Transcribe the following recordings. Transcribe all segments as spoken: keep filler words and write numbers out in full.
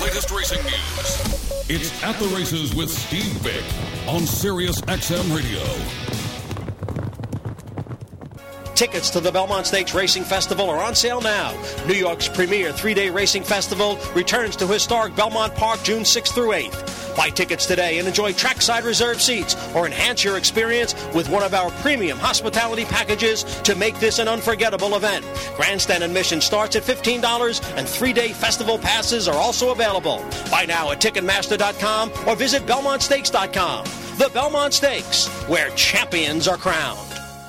latest racing news. It's At the Races with Steve Bick on Sirius X M Radio. Tickets to the Belmont Stakes Racing Festival are on sale now. New York's premier three-day racing festival returns to historic Belmont Park June sixth through eighth. Buy tickets today and enjoy trackside reserved seats or enhance your experience with one of our premium hospitality packages to make this an unforgettable event. Grandstand admission starts at fifteen dollars and three-day festival passes are also available. Buy now at Ticketmaster dot com or visit Belmont Stakes dot com. The Belmont Stakes, where champions are crowned.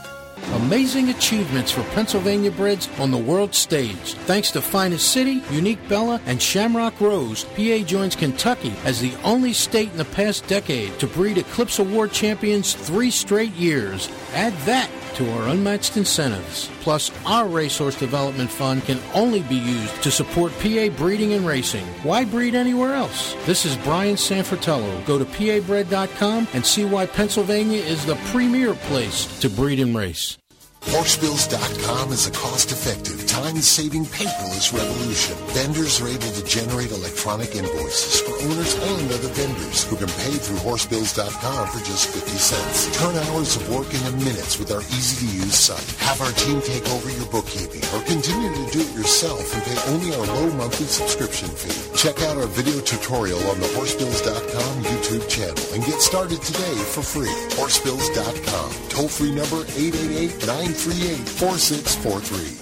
Amazing achievements for Pennsylvania breds on the world stage. Thanks to Finest City, Unique Bella, and Shamrock Rose, P A joins Kentucky as the only state in the past decade to breed Eclipse Award champions three straight years. Add that to our unmatched incentives. Plus, our Racehorse Development Fund can only be used to support P A breeding and racing. Why breed anywhere else? This is Brian Sanfratello. Go to P A bred dot com and see why Pennsylvania is the premier place to breed and race. Horsebills dot com is a cost-effective, time-saving paperless revolution. Vendors are able to generate electronic invoices for owners and other vendors who can pay through Horsebills dot com for just fifty cents. Turn hours of work into minutes with our easy-to-use site. Have our team take over your bookkeeping or continue to do it yourself and pay only our low monthly subscription fee. Check out our video tutorial on the Horsebills dot com YouTube channel and get started today for free. Horsebills dot com. Toll-free number eight eight eight, nine three eight, four six four three.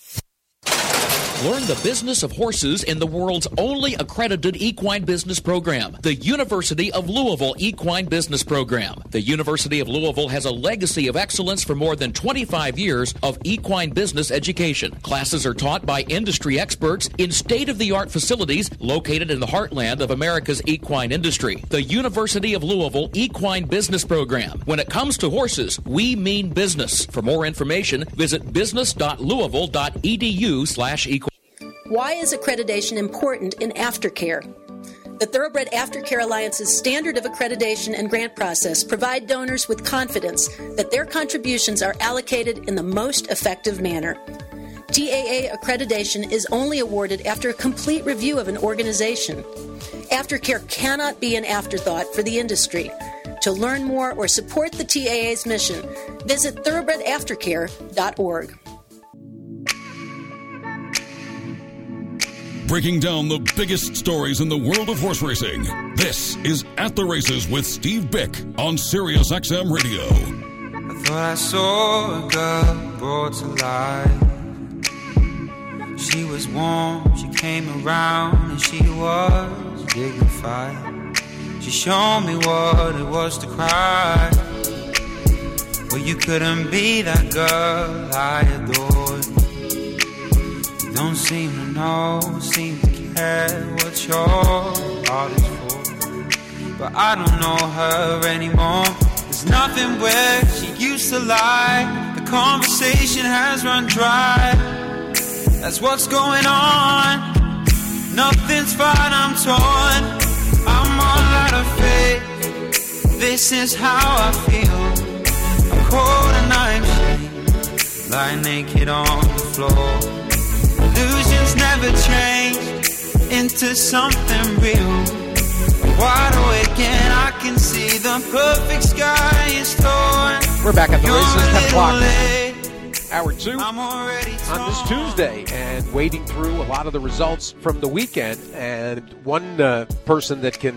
Learn the business of horses in the world's only accredited equine business program, the University of Louisville Equine Business Program. The University of Louisville has a legacy of excellence for more than twenty-five years of equine business education. Classes are taught by industry experts in state-of-the-art facilities located in the heartland of America's equine industry. The University of Louisville Equine Business Program. When it comes to horses, we mean business. For more information, visit business dot louisville dot e d u slash equine. Why is accreditation important in aftercare? The Thoroughbred Aftercare Alliance's standard of accreditation and grant process provide donors with confidence that their contributions are allocated in the most effective manner. T A A accreditation is only awarded after a complete review of an organization. Aftercare cannot be an afterthought for the industry. To learn more or support the T A A's mission, visit thoroughbred aftercare dot org. Breaking down the biggest stories in the world of horse racing. This is At the Races with Steve Bick on Sirius X M Radio. I thought I saw a girl brought to life. She was warm, she came around, and she was dignified. She showed me what it was to cry. Well, you couldn't be that girl I adored. Don't seem to know, seem to care what your heart is for. But I don't know her anymore. There's nothing where she used to lie. The conversation has run dry. That's what's going on. Nothing's fine, I'm torn. I'm all out of faith. This is how I feel. I'm cold and I'm ashamed. Lie naked on the floor. Illusions never change into something real. Wide awake and I can see the perfect sky is torn. We're back at the You're races, ten o'clock. late. Hour two on this Tuesday, and wading through a lot of the results from the weekend. And one uh, person that can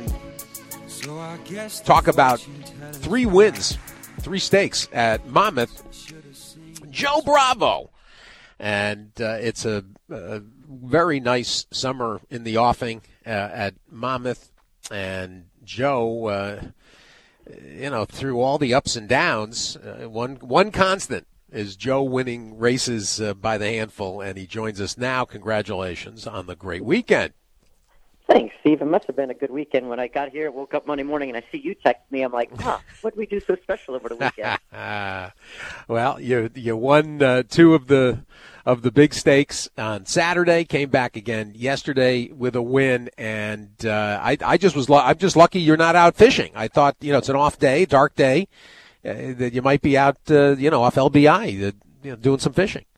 talk about three wins, three stakes at Monmouth, Joe Bravo. And uh, it's a, a very nice summer in the offing uh, at Monmouth. And Joe, uh, you know, through all the ups and downs, uh, one one constant is Joe winning races uh, by the handful. And he joins us now. Congratulations on the great weekend. Thanks, Steve. It must have been a good weekend. When I got here, woke up Monday morning, and I see you text me. I'm like, huh, what did we do so special over the weekend? Well, you you won uh, two of the of the big stakes on Saturday. Came back again yesterday with a win, and uh, I I just was I'm just lucky you're not out fishing. I thought you know it's an off day, dark day, uh, that you might be out uh, you know off L B I uh, you know, doing some fishing.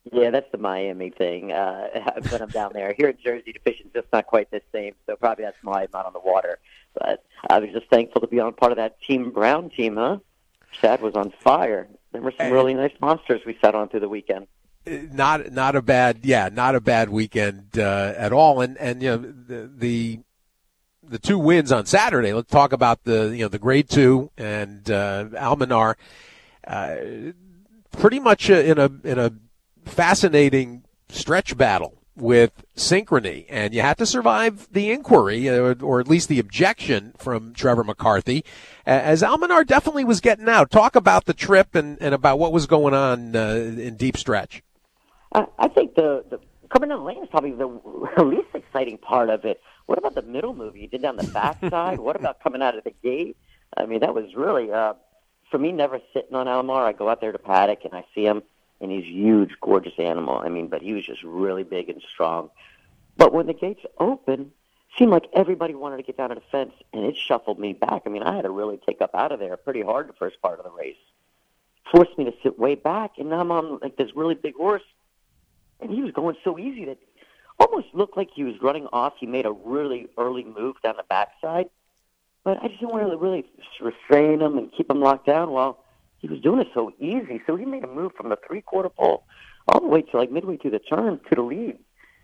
Yeah, that's the Miami thing. Uh, when I'm down there, here in Jersey, the fishing's just not quite the same. So probably that's why I'm not on the water. But I was just thankful to be on part of that Team Brown team, huh? Shad was on fire. There were some really nice monsters we sat on through the weekend. Not not a bad yeah, not a bad weekend uh, at all. And and you know the, the the two wins on Saturday. Let's talk about the you know the grade two and uh, Almanar. Uh, pretty much in a in a fascinating stretch battle with Synchrony, and you had to survive the inquiry, or, or at least the objection from Trevor McCarthy, as Almanar definitely was getting out. Talk about the trip and, and about what was going on uh, in deep stretch. I, I think the, the coming down the lane is probably the least exciting part of it. What about the middle move you did down the backside? What about coming out of the gate? I mean, that was really, uh, for me, never sitting on Almanar. I go out there to paddock and I see him. And he's a huge, gorgeous animal. I mean, but he was just really big and strong. But when the gates opened, it seemed like everybody wanted to get down to the fence, and it shuffled me back. I mean, I had to really take up out of there pretty hard the first part of the race. Forced me to sit way back, and now I'm on like this really big horse. And he was going so easy that it almost looked like he was running off. He made a really early move down the backside. But I just didn't want to really restrain him and keep him locked down while he was doing it so easy. So he made a move from the three-quarter pole all the way to like midway through the turn to the lead.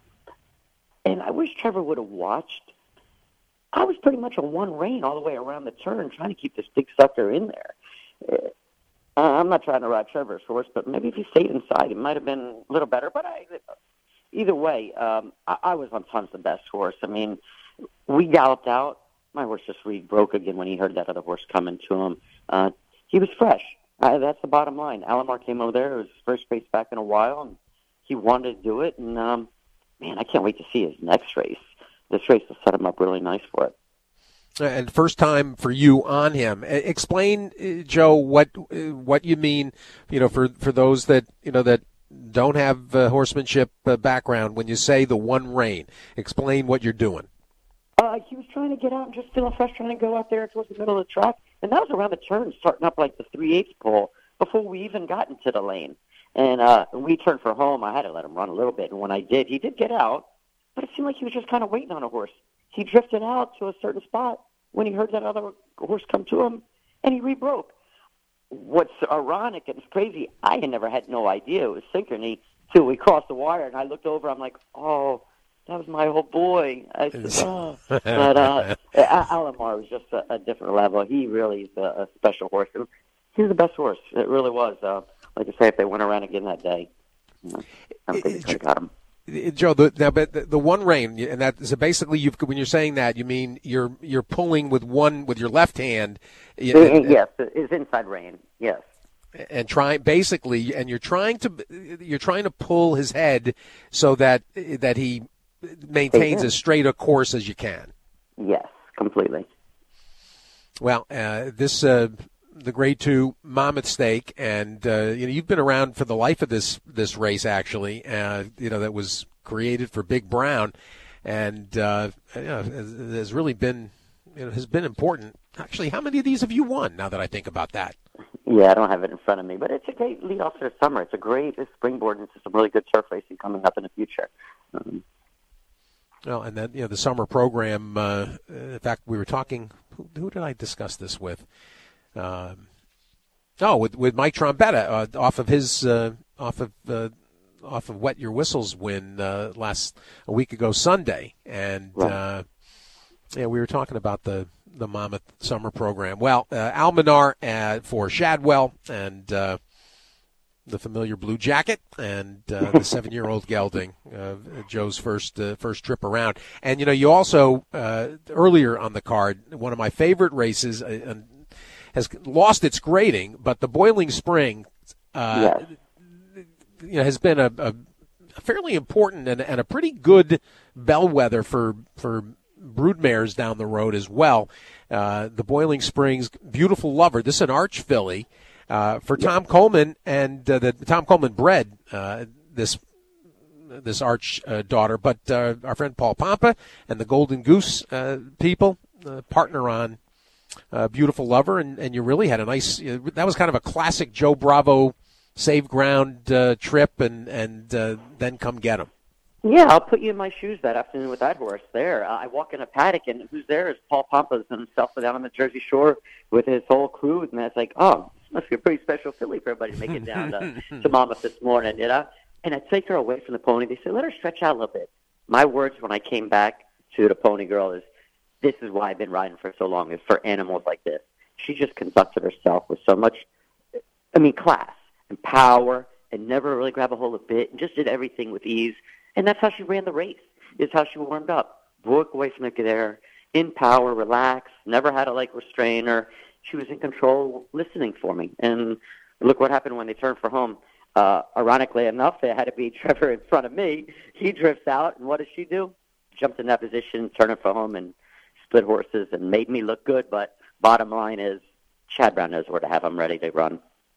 And I wish Trevor would have watched. I was pretty much on one rein all the way around the turn trying to keep this big sucker in there. Uh, I'm not trying to ride Trevor's horse, but maybe if he stayed inside, it might have been a little better. But I, either way, um, I, I was on tons the best horse. I mean, we galloped out. My horse just really broke again when he heard that other horse coming to him. Uh, he was fresh. Uh, that's the bottom line. Almanar came over there. It was his first race back in a while, and he wanted to do it. And, um, man, I can't wait to see his next race. This race will set him up really nice for it. And first time for you on him. Explain, Joe, what what you mean, you know, for, for those that, you know, that don't have uh, horsemanship uh, background when you say the one rein. Explain what you're doing. Uh, he was trying to get out and just feeling fresh, trying to go out there towards the middle of the track. And that was around the turn, starting up like the three-eighths pole before we even got into the lane. And uh, when we turned for home, I had to let him run a little bit. And when I did, he did get out, but it seemed like he was just kind of waiting on a horse. He drifted out to a certain spot when he heard that other horse come to him, and he rebroke. What's ironic and crazy, I had never had no idea it was Synchrony till we crossed the wire. And I looked over, I'm like, oh, that was my old boy. I said, oh. But uh, Almanar was just a, a different level. He really is a, a special horse. He was the best horse. It really was. Uh, like I say, if they went around again that day, you know, I don't think they could have got him. Joe, the, now, but the, the one rein, and that so basically, you've, when you're saying that, you mean you're you're pulling with one with your left hand. You, and, yes, his inside rein. Yes. And trying basically, and you're trying to you're trying to pull his head so that that he maintains as straight a course as you can. Yes, completely. Well, uh, this uh, the grade two Monmouth Stake, and uh, you know you've been around for the life of this this race. Actually, uh, you know that was created for Big Brown, and uh, you know, has really been you know has been important. Actually, how many of these have you won? Now that I think about that. Yeah, I don't have it in front of me, but it's a great lead off for the summer. It's a great springboard into some really good turf racing coming up in the future. Um, Well, and then you know the summer program. Uh, in fact, we were talking. Who, who did I discuss this with? Um, oh, with with Mike Trombetta uh, off of his uh, off of uh, off of Wet Your Whistles win uh, last a week ago Sunday, and right. uh, yeah, we were talking about the the Monmouth summer program. Well, uh, Almanar uh, for Shadwell and. Uh, The familiar blue jacket and uh, the seven-year-old gelding, uh, Joe's first uh, first trip around. And you know, you also uh, earlier on the card, one of my favorite races uh, has lost its grading, but the Boiling Spring, uh, yes. you know, has been a, a fairly important and, and a pretty good bellwether for for broodmares down the road as well. Uh, the Boiling Springs, Beautiful Lover. This is an arch filly. Uh, for Tom Coleman and uh, the Tom Coleman bred uh, this this arch uh, daughter, but uh, our friend Paul Pompa and the Golden Goose uh, people uh, partner on uh, Beautiful Lover, and, and you really had a nice. Uh, that was kind of a classic Joe Bravo save ground uh, trip and and uh, then come get him. Yeah, I'll put you in my shoes that afternoon with that horse there. Uh, I walk in a paddock, and who's there is Paul Pompas himself down on the Jersey Shore with his whole crew. And it's like, oh, this must be a pretty special filly for everybody to make it down to, to Monmouth this morning, you know? And I take her away from the pony. They say, let her stretch out a little bit. My words when I came back to the pony girl is, this is why I've been riding for so long, is for animals like this. She just conducted herself with so much, I mean, class and power, and never really grabbed a hold of bit, and just did everything with ease. And that's how she ran the race, is how she warmed up. Broke away from the there, in power, relaxed, never had to, like, restrain her. She was in control, listening for me. And look what happened when they turned for home. Uh, ironically enough, it had to be Trevor in front of me. He drifts out, and what does she do? Jumped in that position, turned for home, and split horses and made me look good. But bottom line is, Chad Brown knows where to have him ready to run.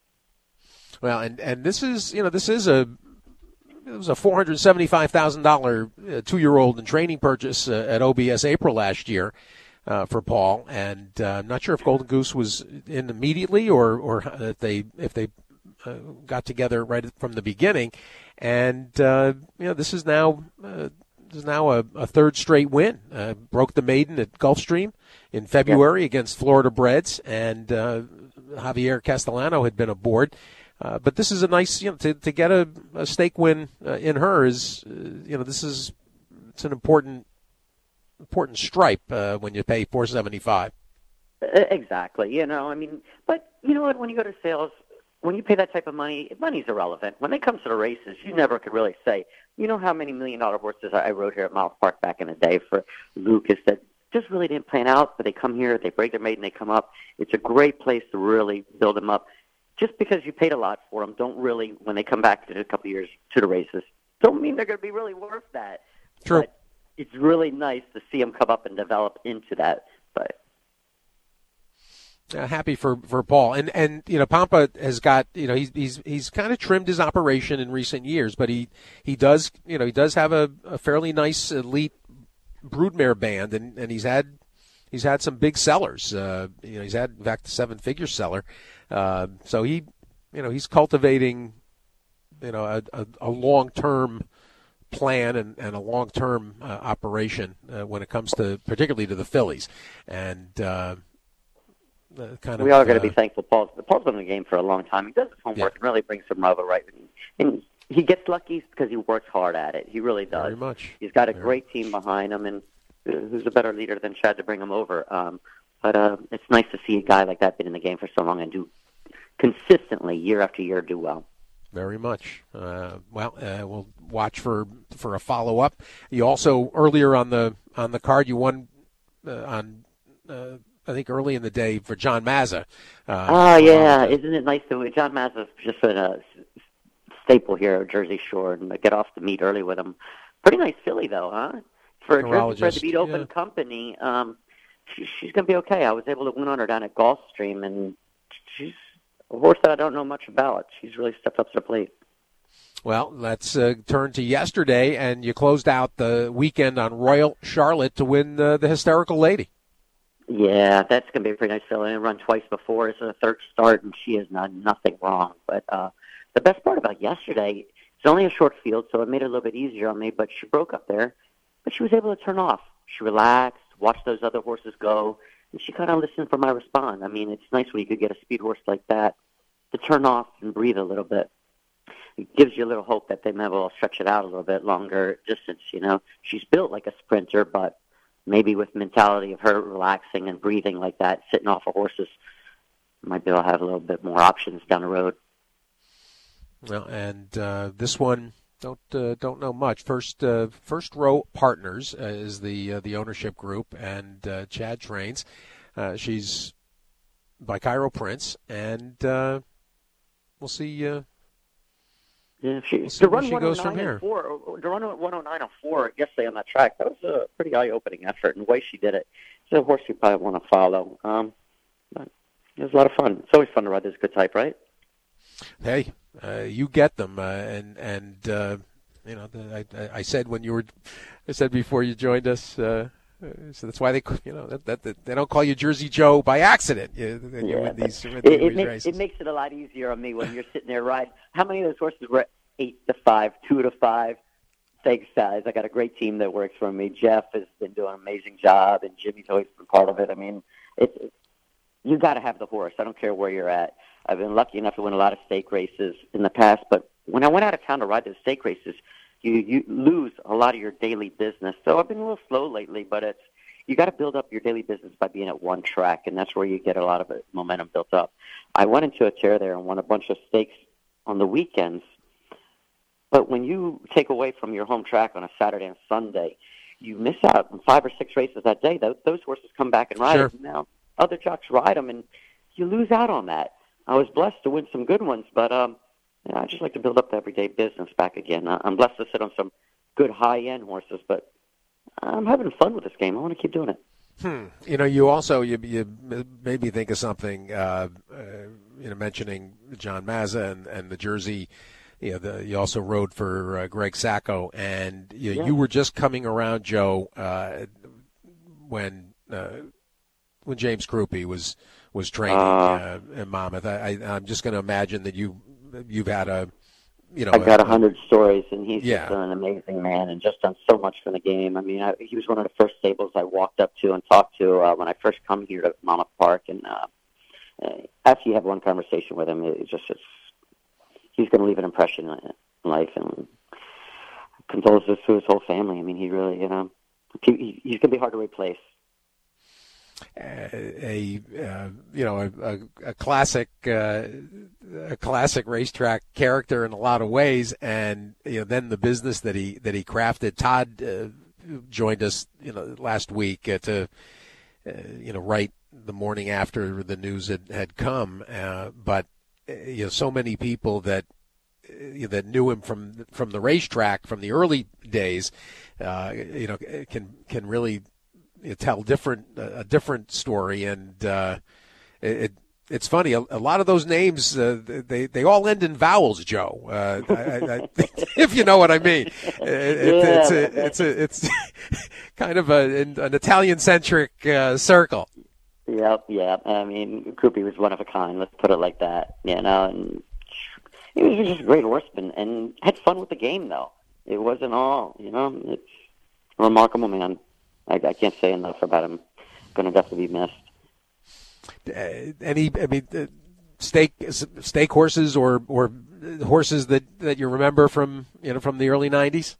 Well, and, and this is, you know, this is a, it was a four hundred seventy-five thousand dollars uh, two-year-old in training purchase uh, at O B S April last year uh, for Paul. And uh, I'm not sure if Golden Goose was in immediately or, or if they, if they uh, got together right from the beginning. And, uh, you know, this is now, uh, this is now a, a third straight win. Uh, broke the maiden at Gulfstream in February yep. against Florida Breds, and uh, Javier Castellano had been aboard. Uh, but this is a nice, you know, to, to get a, a stake win uh, in her is, uh, you know, this is, it's an important, important stripe uh, when you pay four seventy-five. Exactly. You know, I mean, but you know what, when you go to sales, when you pay that type of money, money's irrelevant. When it comes to the races, you never could really say, you know how many million dollar horses I rode here at Miles Park back in the day for Lucas that just really didn't plan out, but they come here, they break their maiden, they come up. It's a great place to really build them up. Just because you paid a lot for them, don't really, when they come back in a couple of years to the races, don't mean they're going to be really worth that. True. But it's really nice to see them come up and develop into that. But uh, happy for, for Paul, and and you know Pompa has got, you know, he's he's he's kind of trimmed his operation in recent years, but he he does you know he does have a, a fairly nice elite broodmare band, and, and he's had he's had some big sellers. Uh, you know, he's had in fact a seven figure seller. Uh, so he, you know, he's cultivating, you know, a, a, a long-term plan and, and a long-term uh, operation uh, when it comes to, particularly to the fillies, and uh, uh, kind of. We all got to uh, be thankful. Paul's Paul's been in the game for a long time. He does his homework yeah. and really brings some rubber right, and he gets lucky because he works hard at it. He really does. Very much. He's got a Very. great team behind him, and uh, who's a better leader than Chad to bring him over? Um, But uh, it's nice to see a guy like that been in the game for so long and do consistently year after year do well. Very much. Uh, well, uh, we'll watch for for a follow up. You also earlier on the on the card you won uh, on uh, I think early in the day for John Mazza. Uh, oh yeah, uh, isn't it nice to John Mazza's just been a staple here at Jersey Shore and get off the meet early with him. Pretty nice filly though, huh? For a Jersey Bred to beat Open yeah. Company. Um, She's going to be okay. I was able to win on her down at Gulfstream, and she's a horse that I don't know much about. She's really stepped up to the plate. Well, let's uh, turn to yesterday, and you closed out the weekend on Royal Charlotte to win uh, the Hysterical Lady. Yeah, that's going to be a pretty nice filly. I run twice before. It's a third start, and she has done nothing wrong. But uh, the best part about yesterday, it's only a short field, so it made it a little bit easier on me, but she broke up there. But she was able to turn off. She relaxed. Watch those other horses go, and she kind of listened for my response. I mean, it's nice when you could get a speed horse like that to turn off and breathe a little bit. It gives you a little hope that they may well stretch it out a little bit longer distance, you know. She's built like a sprinter, but maybe with mentality of her relaxing and breathing like that, sitting off of horses, might be able to have a little bit more options down the road. Well, and uh, this one... Don't uh, don't know much. First uh, First Row Partners uh, is the uh, the ownership group, and uh, Chad trains. Uh, she's by Cairo Prince, and uh, we'll see. Uh, yeah, she, we'll see to where run she goes from here. Four, to run at one oh nine and four yesterday on that track, that was a pretty eye-opening effort, and the way she did it. It's a horse you probably want to follow. Um, but it was a lot of fun. It's always fun to ride this good type, right? Hey. Uh, you get them, uh, and and uh, you know the, I, I said when you were, I said before you joined us, uh, so that's why they, you know, that, that, that they don't call you Jersey Joe by accident. You, you yeah, win these, win it, these it, makes, races. it makes it a lot easier on me when you're sitting there riding. How many of those horses were eight to five, two to five? Thanks, guys. I got a great team that works for me. Jeff has been doing an amazing job, and Jimmy's always been part of it. I mean, it's it, you got to have the horse. I don't care where you're at. I've been lucky enough to win a lot of stake races in the past, but when I went out of town to ride those stake races, you you lose a lot of your daily business. So I've been a little slow lately, but it's you got to build up your daily business by being at one track, and that's where you get a lot of it, momentum built up. I went into a chair there and won a bunch of stakes on the weekends. But when you take away from your home track on a Saturday and Sunday, you miss out on five or six races that day. Those, those horses come back and ride Sure. them. Now, other jocks ride them, and you lose out on that. I was blessed to win some good ones, but um, you know, I just like to build up the everyday business back again. I'm blessed to sit on some good high-end horses, but I'm having fun with this game. I want to keep doing it. Hmm. You know, you also you, you made me think of something. Uh, uh, you know, mentioning John Mazza and, and the Jersey. You know, the, you also rode for uh, Greg Sacco, and you, Yeah. you were just coming around, Joe, uh, when uh, when James Krupe was was training uh, Uh, in Monmouth. I, I, I'm just going to imagine that you you've had a you know I got a, a hundred stories, and he's Yeah. just an amazing man and just done so much for the game. I mean, I, he was one of the first stables I walked up to and talked to uh, when I first come here to Monmouth Park. And uh, uh, after you have one conversation with him, it just it's, he's going to leave an impression in life. And condolences to his whole family. I mean, he really, you know, he, he's going to be hard to replace. a, a uh, you know a, a, a classic uh, a classic racetrack character in a lot of ways, and you know then the business that he that he crafted. Todd uh, joined us you know last week uh, to uh, you know right the morning after the news had had come, uh, but uh, you know so many people that uh, that knew him from from the racetrack from the early days, uh, you know can can really. You tell different a different story, and uh, it it's funny. A, a lot of those names uh, they they all end in vowels, Joe. Uh, I, I, if you know what I mean. It, it, Yeah. it's a, it's a, it's kind of a, an Italian centric uh, circle. Yep, yep. I mean, Krupe was one of a kind. Let's put it like that. You know, and he was just a great horseman and had fun with the game, though. It wasn't all, you know. It's a remarkable man. I, I can't say enough about him. Going to definitely be missed. Uh, any, I mean, uh, stake stake horses or or horses that, that you remember from you know from the early nineties.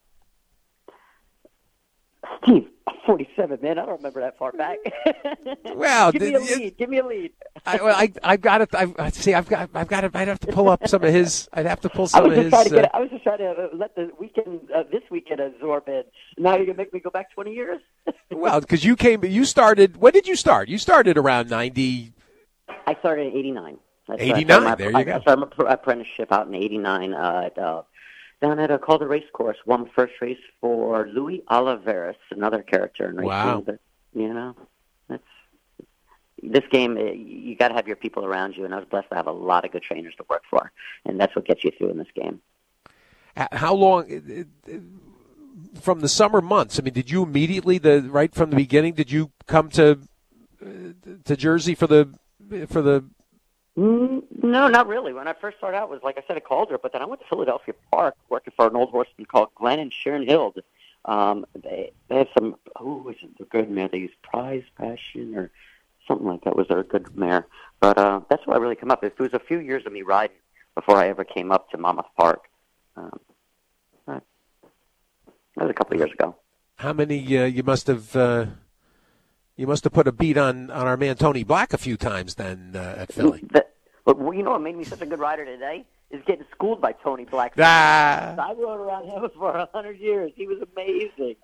Steve, I'm forty-seven, man. I don't remember that far back. Well, give me a th- lead. Give me a lead. I, well, I, I've got it. I see. I've got. I've got it. I'd have to pull up some of his. I'd have to pull I some was of just his. trying to get. Uh, I was just trying to uh, let the weekend, uh, this weekend, absorb it. Now you're gonna make me go back twenty years. well, because you came. You started. When did you start? You started around ninety. I started in eighty-nine. That's when I eighty-nine, started my- there you I, go. I started my apprenticeship out in eighty-nine uh, at, uh, down at a Calder Race Course. Won the first race for Louis Oliveris, another character in racing. Wow. But, you know, that's this game. uh, You got to have your people around you, and I was blessed to have a lot of good trainers to work for, and that's what gets you through in this game. H- How long? uh, uh, From the summer months. I mean, did you immediately the right from the beginning? Did you come to uh, to Jersey for the for the? Mm, No, not really. When I first started out, it was like I said, a Calder, but then I went to Philadelphia Park working for an old horseman called Glenn and Sharon Hild. Um, they, they have some, oh, is it the good mare? They use Prize Passion or something like that was their good mare. But uh, that's where I really come up. It was a few years of me riding before I ever came up to Monmouth Park. Um, that was a couple of years ago. How many? Uh, you must have. Uh, you must have put a beat on, on our man Tony Black a few times then uh, at Philly. That, well, you know what made me such a good rider today? Is getting schooled by Tony Black. Ah. I rode around him for a hundred years. He was amazing.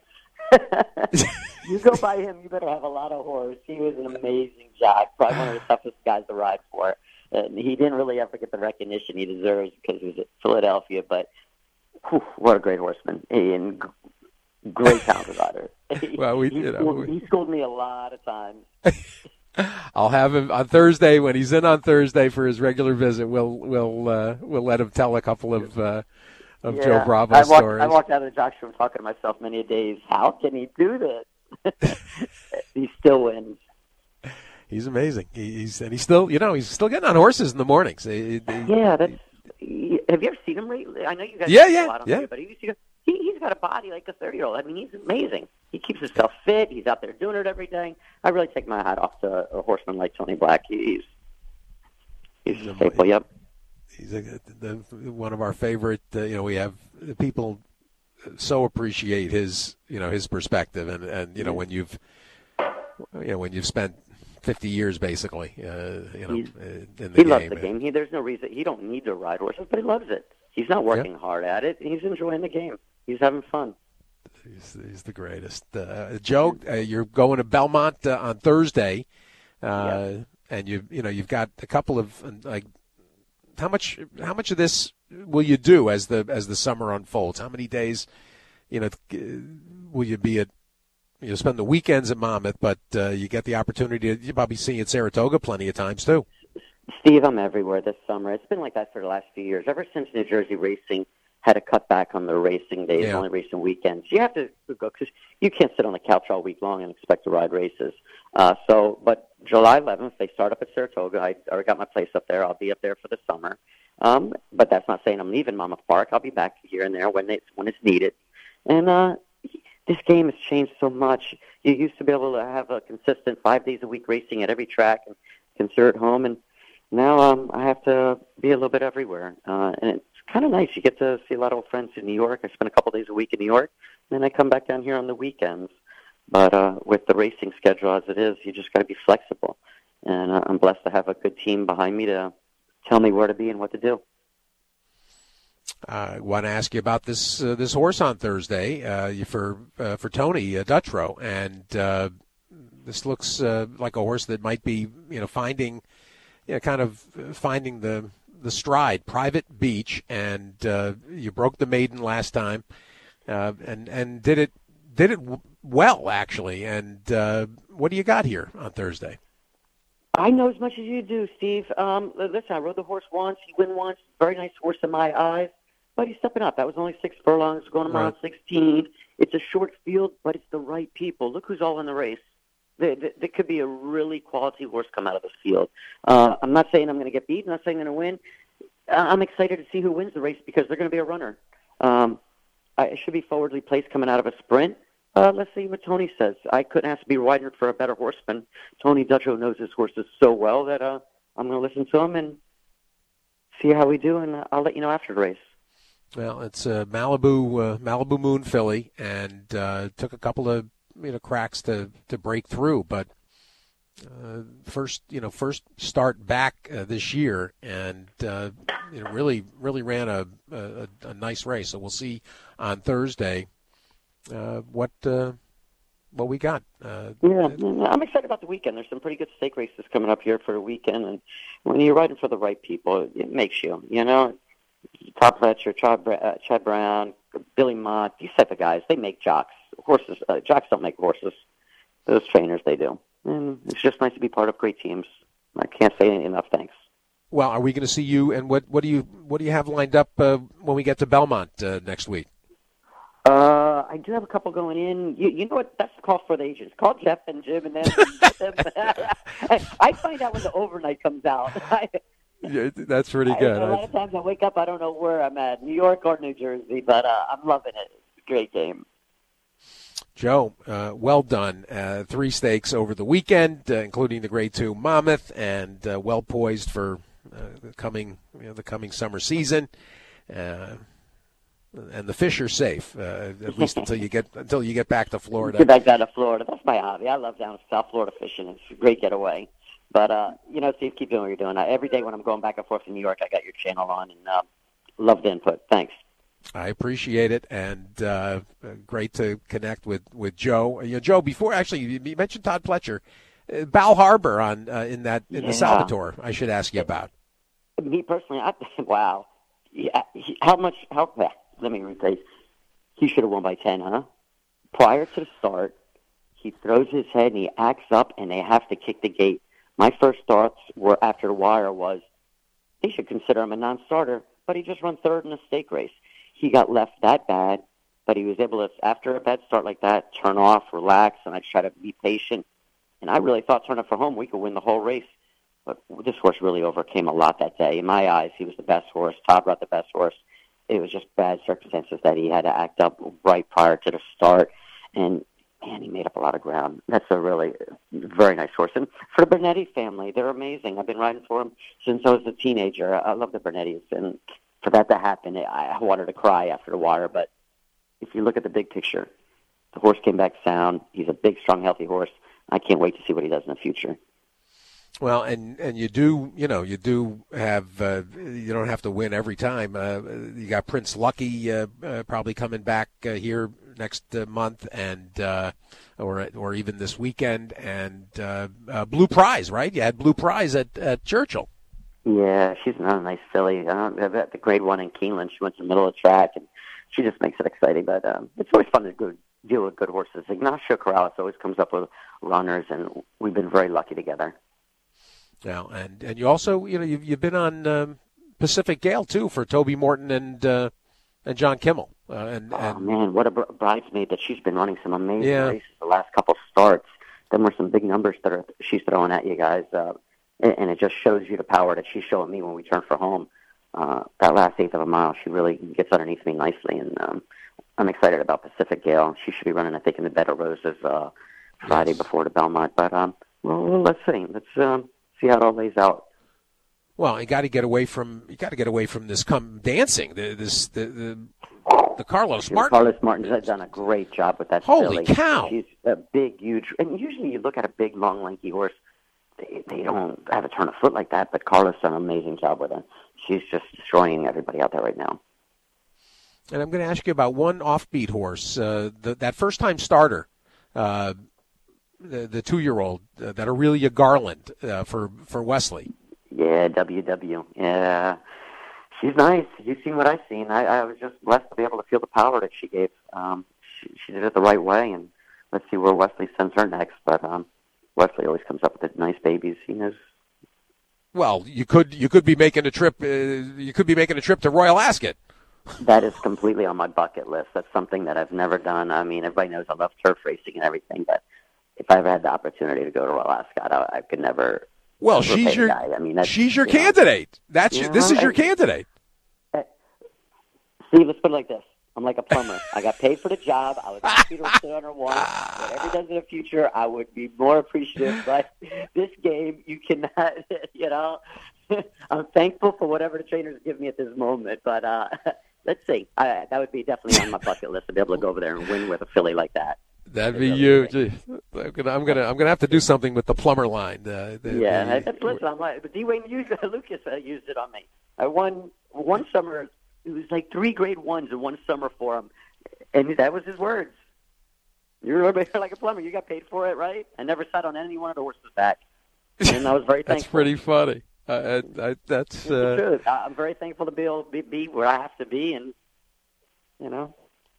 You go by him, you better have a lot of horse. He was an amazing jock, probably one of the toughest guys to ride for. And he didn't really ever get the recognition he deserves because he was at Philadelphia, but whew, what a great horseman and g- great talented rider. Well, we, he, you know, schooled, we- he schooled me a lot of times. I'll have him on Thursday when he's in on Thursday for his regular visit. We'll we'll uh, we'll let him tell a couple of uh, of Yeah. Joe Bravo I walked, stories. I walked out of the jock's room talking to myself many a days. How can he do this? he still wins. He's amazing. He's and he's still, you know, he's still getting on horses in the mornings. He, he, yeah, that's. He, have you ever seen him lately? I know you guys. Yeah, see yeah, a lot on yeah. There, but he, he, he's got a body like a thirty-year-old. I mean, he's amazing. He keeps himself fit. He's out there doing it every day. I really take my hat off to a horseman like Tony Black. He's he's, he's a staple. Yep. He's a, the, one of our favorite. Uh, you know, we have people so appreciate his, you know, his perspective, and, and you know, when you've, you know, when you've spent fifty years basically, uh, you know, he's, in the he game. He loves the game. He, there's no reason he don't need to ride horses, but he loves it. He's not working yeah. hard at it. He's enjoying the game. He's having fun. He's, he's the greatest. Uh, Joe, uh, you're going to Belmont uh, on Thursday, uh, yep. and you, you know, you've got a couple of like. How much? How much of this will you do as the as the summer unfolds? How many days, you know, will you be at? You know, spend the weekends at Monmouth, but uh, you get the opportunity to you probably see you at Saratoga plenty of times too. Steve, I'm everywhere this summer. It's been like that for the last few years. Ever since New Jersey Racing had to cut back on the racing days, yeah. only racing weekends. You have to go because you can't sit on the couch all week long and expect to ride races. Uh, so, but July eleventh, they start up at Saratoga. I already got my place up there. I'll be up there for the summer. Um, but that's not saying I'm leaving Monmouth Park. I'll be back here and there when it's when it's needed. And uh, this game has changed so much. You used to be able to have a consistent five days a week racing at every track and consider it home, and now um, I have to be a little bit everywhere. Uh, and it's kind of nice. You get to see a lot of old friends in New York. I spend a couple days a week in New York, and then I come back down here on the weekends. But uh, with the racing schedule as it is, you just got to be flexible. And uh, I'm blessed to have a good team behind me to tell me where to be and what to do. I want to ask you about this uh, this horse on Thursday uh, for uh, for Tony uh, Dutrow, and uh, this looks uh, like a horse that might be you know finding you know kind of finding the the stride. Private Beach, and uh, you broke the maiden last time, uh, and and did it did it well actually. And uh, what do you got here on Thursday? I know as much as you do, Steve. Um, listen, I rode the horse once. He won once. Very nice horse in my eyes. But he's stepping up. That was only six furlongs, going to mile sixteen. It's a short field, but it's the right people. Look who's all in the race. There, there, there could be a really quality horse come out of this field. Uh, I'm not saying I'm going to get beat. I'm not saying I'm going to win. I'm excited to see who wins the race because they're going to be a runner. Um, I should be forwardly placed coming out of a sprint. Uh, let's see what Tony says. I couldn't ask to be riding for a better horseman. Tony Dutrow knows his horses so well that uh, I'm going to listen to him and see how we do, and I'll let you know after the race. Well, it's a Malibu uh, Malibu Moon filly, and uh, took a couple of you know cracks to, to break through, but uh, first you know first start back uh, this year, and uh, you know really really ran a, a a nice race. So we'll see on Thursday uh, what uh, what we got. Uh, yeah, I'm excited about the weekend. There's some pretty good stake races coming up here for the weekend, and when you're riding for the right people, it makes you you know. Todd Pletcher, Chad, uh, Chad Brown, Billy Mott, these type of guys, they make jocks. Horses, uh, jocks don't make horses. Those trainers, they do. And it's just nice to be part of great teams. I can't say enough thanks. Well, are we going to see you? And what, what do you what do you have lined up uh, when we get to Belmont uh, next week? Uh, I do have a couple going in. You, you know what? That's the call for the agents. Call Jeff and Jim, and then I find out when the overnight comes out. Yeah, that's pretty good. I, a lot of times I wake up, I don't know where I'm at, New York or New Jersey, but uh, I'm loving it. It's a great game. Joe, uh, well done. Uh, three stakes over the weekend, uh, including the Grade Two Monmouth, and uh, well poised for uh, the coming, you know, the coming summer season. Uh, and the fish are safe, uh, at least until you get until you get back to Florida. Get back down to Florida. That's my hobby. I love down in South Florida fishing. It's a great getaway. But, uh, you know, Steve, keep doing what you're doing. Uh, every day when I'm going back and forth to New York, I got your channel on, and uh, love the input. Thanks. I appreciate it, and uh, great to connect with, with Joe. You know, Joe, before, actually, you mentioned Todd Pletcher. Uh, Bal Harbour on uh, in that in yeah. the Salvatore, I should ask you about. Me personally, I, wow. Yeah, he, how much, how, let me rephrase. He should have won by ten, huh? Prior to the start, he throws his head and he acts up, and they have to kick the gate. My first thoughts were after the wire was they should consider him a non-starter, but he just run third in a stake race. He got left that bad but he was able to, after a bad start like that, turn off, relax, and I try to be patient. And I really thought turning for home, we could win the whole race. But this horse really overcame a lot that day. In my eyes, he was the best horse. Todd brought the best horse. It was just bad circumstances that he had to act up right prior to the start. And, man, he made up a lot of ground. That's a really very nice horse. And for the Bernetti family, they're amazing. I've been riding for them since I was a teenager. I love the Bernettis. And for that to happen, I wanted to cry after the wire. But if you look at the big picture, the horse came back sound. He's a big, strong, healthy horse. I can't wait to see what he does in the future. Well, and, and you do, you know, you do have, uh, you don't have to win every time. Uh, you got Prince Lucky uh, uh, probably coming back uh, here next uh, month, and uh, or or even this weekend, and uh, uh, Blue Prize, right? You had Blue Prize at, at Churchill. Yeah, she's another nice filly. I don't know, at the grade one in Keeneland, she went to the middle of the track, and she just makes it exciting. But um, it's always fun to go deal with good horses. Ignacio Corrales always comes up with runners, and we've been very lucky together. Now, and, and you also, you know, you've, you've been on um, Pacific Gale, too, for Toby Morton and uh, and John Kimmel. Uh, and, oh, and, man, what a br- bridesmaid that she's been running some amazing yeah. races the last couple starts. Them were some big numbers that are, she's throwing at you guys, uh, and, and it just shows you the power that she's showing me when we turn for home. Uh, that last eighth of a mile, she really gets underneath me nicely, and um, I'm excited about Pacific Gale. She should be running, I think, in the Bed of Roses uh, Friday yes. before the Belmont. But um, well, well, let's see. Let's um, see how it all lays out. Well, you got to get away from you got to get away from this come dancing. The, this the the, the Carlos Martin. Carlos Martin has done a great job with that. Holy filly. cow! She's a big, huge, and usually you look at a big, long, lanky horse. They, they don't have a turn of foot like that, but Carlos done an amazing job with her. She's just destroying everybody out there right now. And I'm going to ask you about one offbeat horse, uh, the, that first-time starter, uh, the, the two-year-old, uh, that Aurelia Garland uh, for for Wesley. Yeah, W W. Yeah, she's nice. You've seen what I've seen. I, I was just blessed to be able to feel the power that she gave. Um, she, she did it the right way, and let's see where Wesley sends her next. But um, Wesley always comes up with the nice babies. He knows. Well, you could you could be making a trip. Uh, you could be making a trip to Royal Ascot. That is completely on my bucket list. That's something that I've never done. I mean, everybody knows I love turf racing and everything, but if I ever had the opportunity to go to Royal Ascot, I, I could never. Well, she's your guy. I mean, that's, she's your you candidate. Know, that's your, this know, is your I, candidate. Uh, Steve, let's put it like this. I'm like a plumber. I got paid for the job. I was happy to sit under one. Whatever he does in the future, I would be more appreciative. But this game, you cannot, you know. I'm thankful for whatever the trainers give me at this moment. But uh, let's see. I, that would be definitely on my bucket list to be able to go over there and win with a filly like that. That'd be huge. I'm gonna, I'm gonna, I'm gonna have to do something with the plumber line. Uh, the, yeah, the, listen, I'm like, but D. Wayne used, Lucas uh, used it on me. I won one summer. It was like three grade ones in one summer for him, and that was his words. You're like a plumber. You got paid for it, right? I never sat on any one of the horses' back, and I was very thankful. That's pretty funny. Uh, I, I, that's uh... true. I'm very thankful to be able to be, be where I have to be, and you know.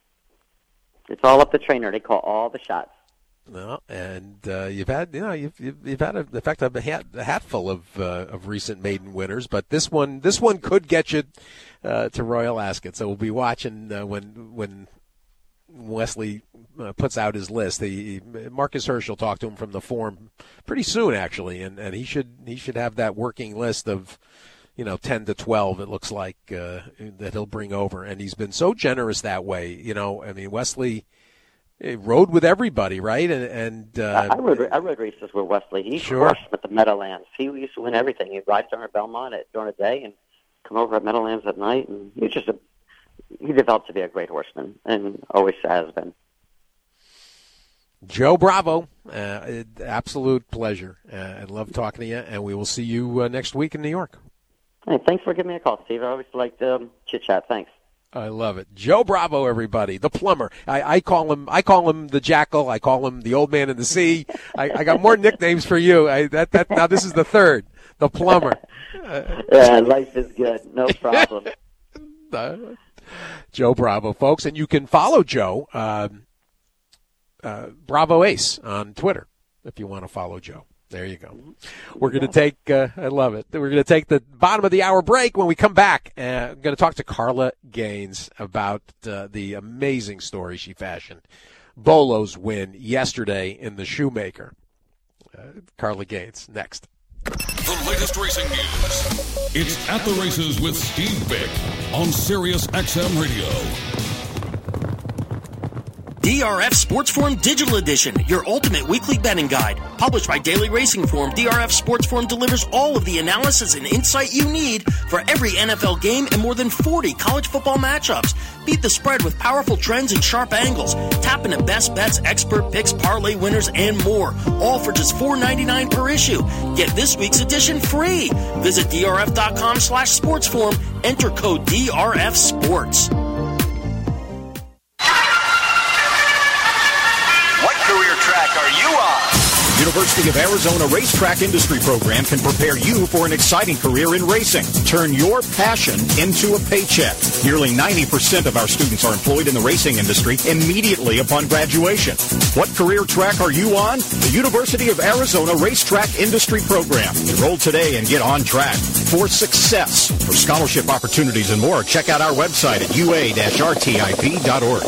It's all up the trainer. They call all the shots. No, and uh, you've had, you know, you've you've, you've had, a, in fact, a, hat, a hatful of uh, of recent maiden winners, but this one, this one could get you uh, to Royal Ascot. So we'll be watching uh, when when Wesley uh, puts out his list. The Marcus Herschel talked to him from the form pretty soon, actually, and, and he should he should have that working list of, you know, ten to twelve, it looks like, uh, that he'll bring over. And he's been so generous that way. You know, I mean, Wesley rode with everybody, right? And, and uh, I, rode, I rode races with Wesley. He sure. crushed at the Meadowlands. He used to win everything. He'd ride during Belmont at, during the day and come over at Meadowlands at night. And he was just a, he developed to be a great horseman and always has been. Joe Bravo, uh, absolute pleasure. Uh, I love talking to you, and we will see you uh, next week in New York. Hey, thanks for giving me a call, Steve. I always like to um, chit-chat. Thanks. I love it. Joe Bravo, everybody, the plumber. I, I call him. I call him the Jackal. I call him the Old Man in the Sea. I, I got more nicknames for you. I, that that now this is the third, the plumber. Uh, yeah, life is good. No problem. uh, Joe Bravo, folks, and you can follow Joe um, uh, Bravo Ace on Twitter if you want to follow Joe. There you go. We're going to take, uh, I love it. We're going to take the bottom of the hour break. When we come back, uh, I'm going to talk to Carla Gaines about uh, the amazing story she fashioned. Bolo's win yesterday in the Shoemaker. Uh, Carla Gaines, next. The latest racing news. It's At the Races with Steve Bick on Sirius X M Radio. D R F Sports Forum Digital Edition, your ultimate weekly betting guide. Published by Daily Racing Form, D R F Sports Forum delivers all of the analysis and insight you need for every N F L game and more than forty college football matchups. Beat the spread with powerful trends and sharp angles. Tap into best bets, expert picks, parlay winners, and more. All for just four dollars and ninety-nine cents per issue. Get this week's edition free. Visit drf.com slash sportsforum. Enter code D R F Sports. University of Arizona Racetrack Industry Program can prepare you for an exciting career in racing. Turn your passion into a paycheck. Nearly ninety percent of our students are employed in the racing industry immediately upon graduation. What career track are you on? The University of Arizona Racetrack Industry Program. Enroll today and get on track for success. For scholarship opportunities and more, check out our website at u a dash r t i p dot org.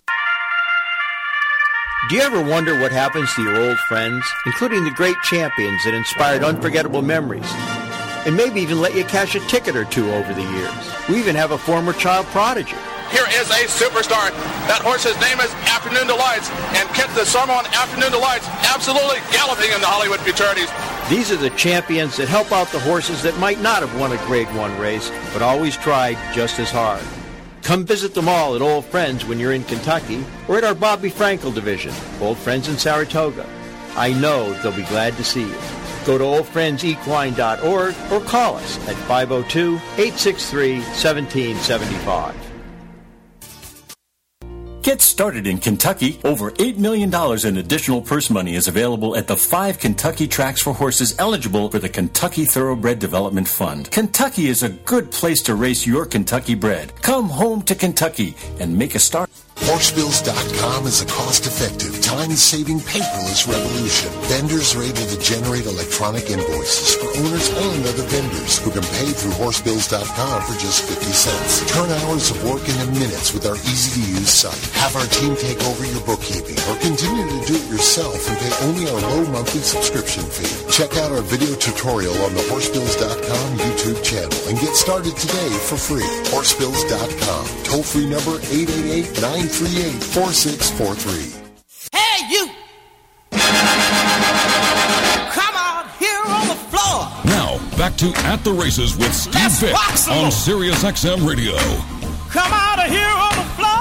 Do you ever wonder what happens to your old friends, including the great champions that inspired unforgettable memories, and maybe even let you cash a ticket or two over the years? We even have a former child prodigy. Here is a superstar. That horse's name is Afternoon Delights, and Kent the Summer on Afternoon Delights absolutely galloping in the Hollywood Futurities. These are the champions that help out the horses that might not have won a Grade One race, but always tried just as hard. Come visit them all at Old Friends when you're in Kentucky or at our Bobby Frankel division, Old Friends in Saratoga. I know they'll be glad to see you. Go to old friends equine dot org or call us at five oh two, eight six three, one seven seven five. Get started in Kentucky. Over eight million dollars in additional purse money is available at the five Kentucky tracks for horses eligible for the Kentucky Thoroughbred Development Fund. Kentucky is a good place to race your Kentucky bred. Come home to Kentucky and make a start. horse bills dot com is a cost-effective, time-saving paperless revolution. Vendors are able to generate electronic invoices for owners and other vendors who can pay through horse bills dot com for just fifty cents. Turn hours of work into minutes with our easy-to-use site. Have our team take over your bookkeeping or continue to do it yourself and pay only our low monthly subscription fee. Check out our video tutorial on the horse bills dot com YouTube channel and get started today for free. horse bills dot com. Toll-free number eight eight eight, nine three eight, four six four three. Hey, you! Come out here on the floor. Now, back to At the Races with Steve Let's Bick rock some on more. Sirius X M Radio. Come out of here on the floor.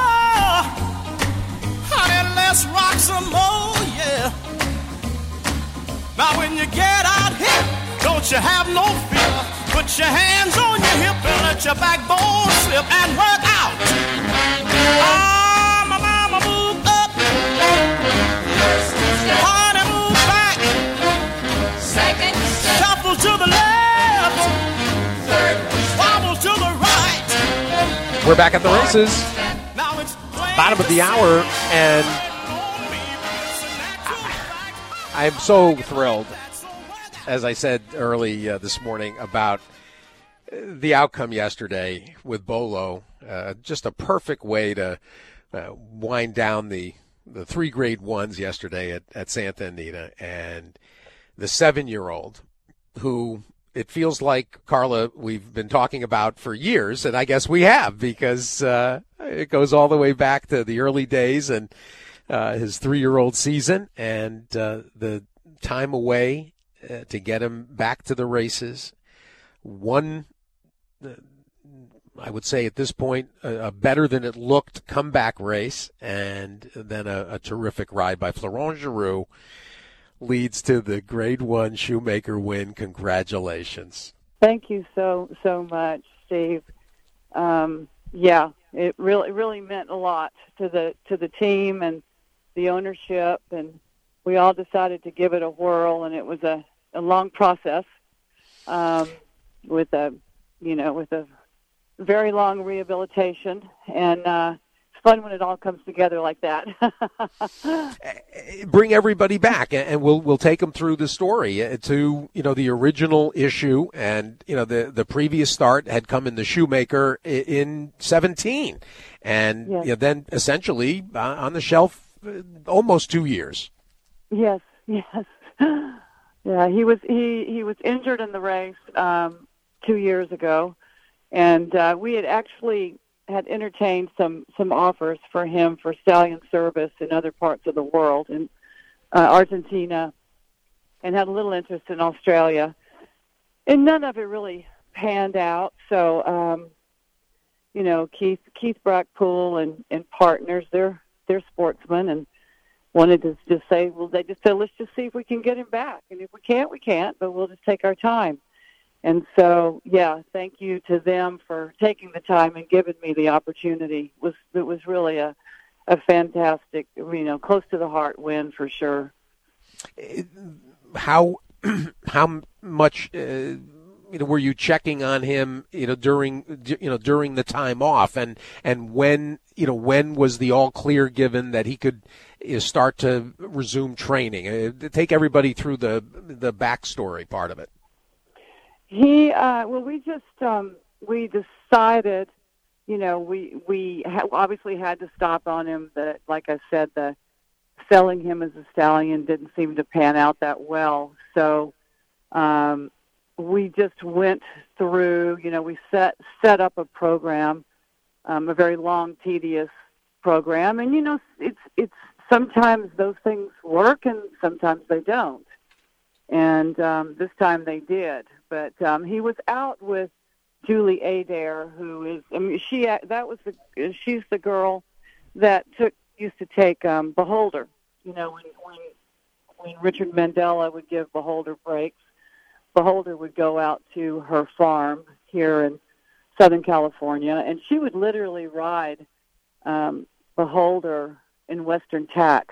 Honey, let's rock some more, yeah. Now, when you get out here, don't you have no fear. Put your hands on your hip and let your backbone slip and work out. Ah, my mama, move up. Honey, move back. Second step. Shuffle to the left. Third step. Wobble to the right. We're back at the races. Bottom of the hour, and I'm so thrilled, as I said early uh, this morning, about the outcome yesterday with Bolo. Uh, just a perfect way to uh, wind down the, the three grade ones yesterday at, at Santa Anita. And the seven-year-old who it feels like, Carla, we've been talking about for years, and I guess we have, because uh, it goes all the way back to the early days and uh, his three-year-old season and uh, the time away uh, to get him back to the races. One, uh, I would say at this point, a, a better than it looked comeback race, and then a, a terrific ride by Florent Geroux leads to the Grade One Shoemaker win. Congratulations. Thank you so, so much, Steve. Um, yeah, it really, really meant a lot to the, to the team and the ownership, and we all decided to give it a whirl, and it was a, a long process, um, with a, you know, with a very long rehabilitation, and, uh, fun when it all comes together like that. Bring everybody back, and we'll we'll take them through the story to, you know, the original issue, and, you know, the the previous start had come in the Shoemaker in seventeen, and yes. you know, then essentially uh, on the shelf uh, almost two years. Yes, yes, yeah. He was he he was injured in the race um, two years ago, and uh, we had actually had entertained some, some offers for him for stallion service in other parts of the world, in uh, Argentina, and had a little interest in Australia. And none of it really panned out. So, um, you know, Keith Keith Brackpool and, and partners, they're they're sportsmen, and wanted to just say, well, they just said, let's just see if we can get him back. And if we can't, we can't, but we'll just take our time. And so, yeah, thank you to them for taking the time and giving me the opportunity. It was it was really a a fantastic, you know, close to the heart win for sure. How how much uh, you know were you checking on him, you know, during you know during the time off, and and when you know when was the all clear given that he could you know, start to resume training? Uh, take everybody through the the backstory part of it. He, uh, well, we just, um, we decided, you know, we, we ha- obviously had to stop on him. That, like I said, the selling him as a stallion didn't seem to pan out that well. So, um, we just went through, you know, we set, set up a program, um, a very long, tedious program. And, you know, it's, it's, sometimes those things work and sometimes they don't. And, um, this time they did. But um, he was out with Julie Adair, who is, I mean, she, that was the, she's the girl that took, used to take um, Beholder. You know, when, when, when Richard Mandela would give Beholder breaks, Beholder would go out to her farm here in Southern California, and she would literally ride um, Beholder in Western tack.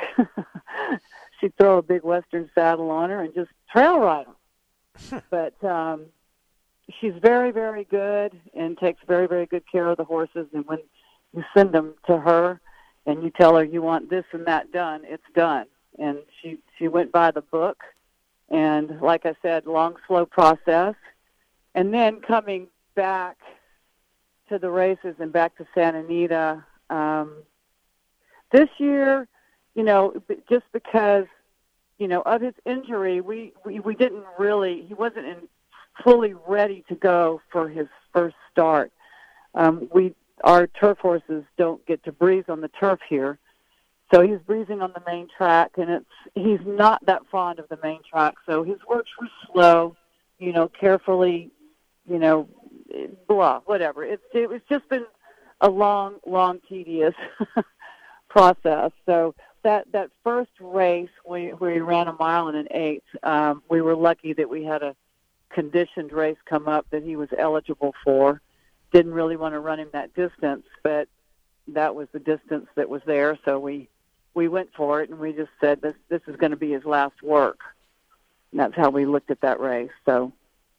She'd throw a big Western saddle on her and just trail ride her. But um, she's very, very good and takes very, very good care of the horses. And when you send them to her and you tell her you want this and that done, it's done. And she, she went by the book. And like I said, long, slow process. And then coming back to the races and back to Santa Anita, um, this year, you know, just because, you know, of his injury, we, we, we didn't really, he wasn't in fully ready to go for his first start. Um, we, our turf horses don't get to breeze on the turf here. So he's breezing on the main track, and it's, he's not that fond of the main track. So his works were slow, you know, carefully, you know, blah, whatever. It's, it was just been a long, long, tedious process. So, That that first race, we we ran a mile and an eighth. Um, we were lucky that we had a conditioned race come up that he was eligible for. Didn't really want to run him that distance, but that was the distance that was there. So we we went for it, and we just said this this is going to be his last work. And that's how we looked at that race. So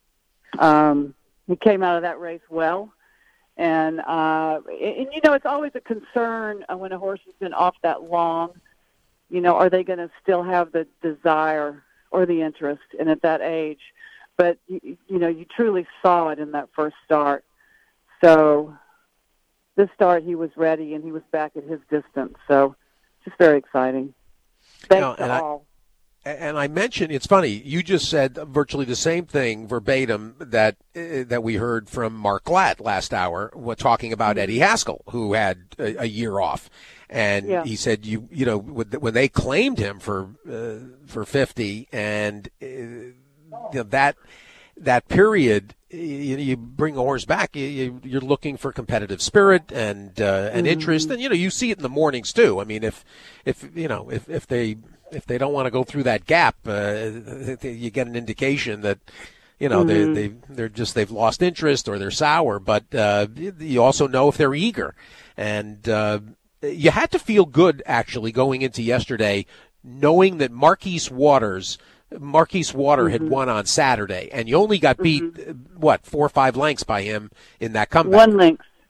um, he came out of that race well. And, uh, and, and, you know, it's always a concern when a horse has been off that long. You know, are they going to still have the desire or the interest? And at that age, but, you, you know, you truly saw it in that first start. So this start, he was ready, and he was back at his distance. So just very exciting. Thanks you know, to all. I, and I mentioned, it's funny, you just said virtually the same thing verbatim that uh, that we heard from Mark Glatt last hour, uh, talking about Eddie Haskell, who had a, a year off. And yeah. he said, you you know, when they claimed him for uh, for fifty, and uh, you know, that that period, you, you bring a horse back, you, you're looking for competitive spirit and uh, and mm-hmm. interest, and you know, you see it in the mornings too. I mean, if if you know if if they if they don't want to go through that gap, uh, you get an indication that you know mm-hmm. they they they're just they've lost interest or they're sour. But uh, you also know if they're eager, and uh, you had to feel good actually going into yesterday, knowing that Marquise Waters. Marquise Water mm-hmm. had won on Saturday, and you only got beat, mm-hmm. what, four or five lengths by him in that comeback? One length.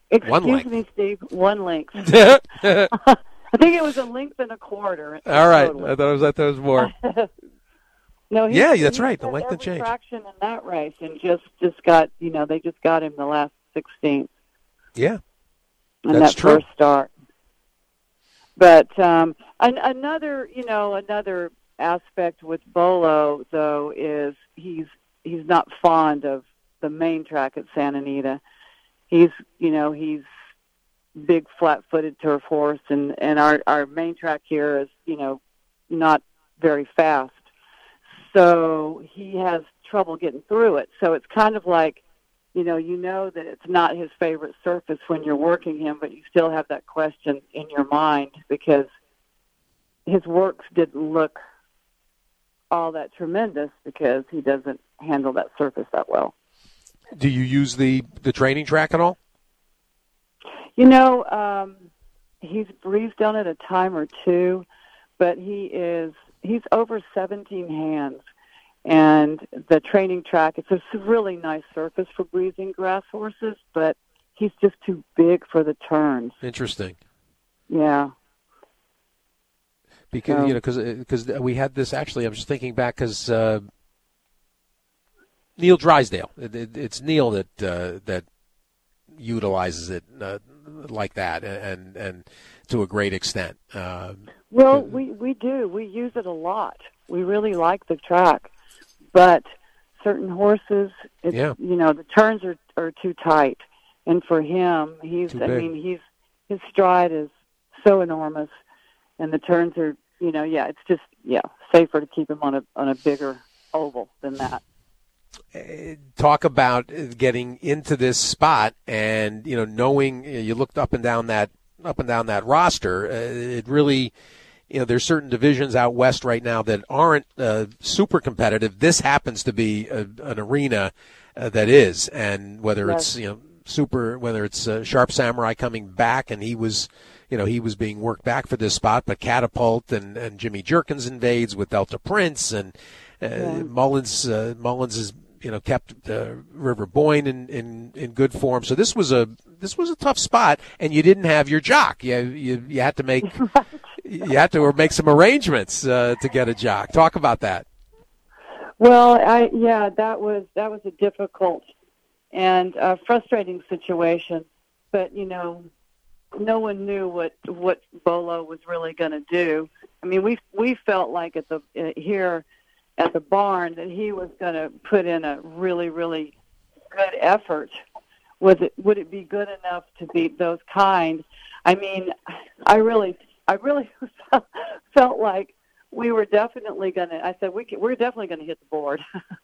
Excuse One length. me, Steve. One length. I think it was a length and a quarter. All right. Totally. I thought it was, I thought it was more. No, he, yeah, that's he right. The had length and every change. Traction in that race, and just just got you know they just got him the last sixteenth. Yeah, in that's that true. first start. But um, an, another you know another aspect with Bolo though is he's he's not fond of the main track at Santa Anita. He's you know he's big flat-footed turf horse, and and our our main track here is you know not very fast. So he has trouble getting through it. So it's kind of like, you know, you know that it's not his favorite surface when you're working him, but you still have that question in your mind because his works didn't look all that tremendous because he doesn't handle that surface that well. Do you use the, the training track at all? You know, um, he's breezed on it a time or two, but he is he's over seventeen hands, and the training track, it's a really nice surface for breezing grass horses, but he's just too big for the turns. Interesting. Yeah. Because, Um, you know, because we had this, actually, I was just thinking back, because uh, Neil Drysdale, it, it, it's Neil that uh, that utilizes it uh, like that, and, and to a great extent. Um, Well, we, we do. We use it a lot. We really like the track. But certain horses, it's, Yeah. you know, the turns are, are too tight. And for him, he's, Too I big. mean, he's, his stride is so enormous. And the turns are, you know, yeah, it's just, yeah, safer to keep him on a, on a bigger oval than that. talk about getting into this spot, and you know, knowing you looked up and down that up and down that roster, uh, it really, you know, there's certain divisions out west right now that aren't uh, super competitive. This happens to be a, an arena uh, that is, and whether Yes. it's you know super, whether it's uh, Sharp Samurai coming back, and he was. You know, he was being worked back for this spot, but Catapult and, and Jimmy Jerkins invades with Delta Prince, and uh, Yeah. Mullins uh, Mullins is you know kept uh, River Boyne in, in, in good form. So this was a this was a tough spot, and you didn't have your jock. You you, you had to make you had to or make some arrangements uh, to get a jock. Talk about that. Well, I yeah, that was that was a difficult and uh, frustrating situation, but you know, no one knew what what Bolo was really going to do. I mean, we we felt like at the uh, here at the barn that he was going to put in a really really good effort. Was it would it be good enough to beat those kind? I mean, I really I really felt like we were definitely going to. I said we can, we're definitely going to hit the board,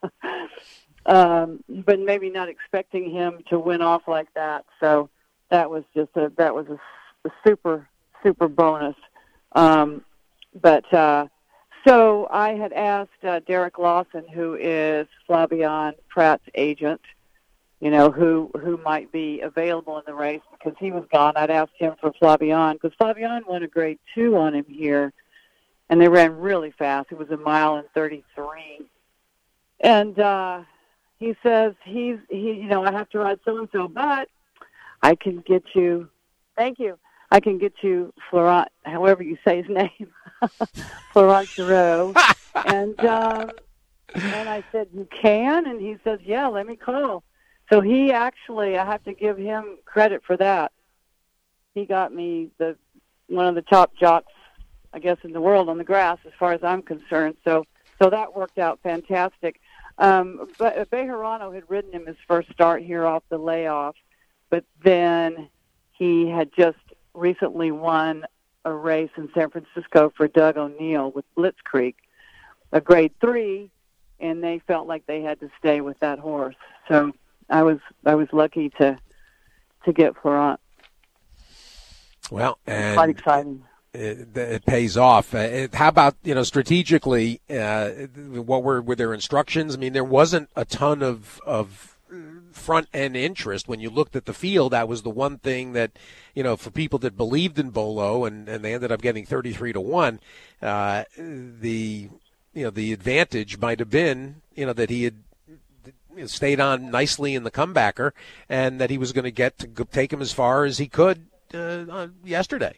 um, but maybe not expecting him to win off like that. So. That was just a that was a, a super super bonus, um, but uh, so I had asked uh, Derek Lawson, who is Flavien Prat's agent, you know who who might be available in the race because he was gone. I'd asked him for Flavien because Flavien won a grade two on him here, and they ran really fast. It was a mile and thirty-three, and uh, he says he's he you know I have to ride so and so, but I can get you, thank you, I can get you Florent, however you say his name, Florent Giroux. and, um, and I said, you can? And he says, yeah, let me call. So he actually, I have to give him credit for that. He got me the one of the top jocks, I guess, in the world on the grass as far as I'm concerned. So so that worked out fantastic. Um, but Bejarano had ridden him his first start here off the layoff. But then he had just recently won a race in San Francisco for Doug O'Neill with Blitzkrieg, a grade three, and they felt like they had to stay with that horse. So I was I was lucky to to get Florent. Well, and quite exciting. It, it pays off. Uh, it, how about you know strategically? Uh, what were were their instructions? I mean, there wasn't a ton of of front end interest when you looked at the field. That was the one thing that, you know, for people that believed in Bolo, and, and they ended up getting thirty-three to one, uh, the, you know, the advantage might have been, you know, that he had, stayed on nicely in the comebacker, and that he was going to get to go, take him as far as he could uh, yesterday.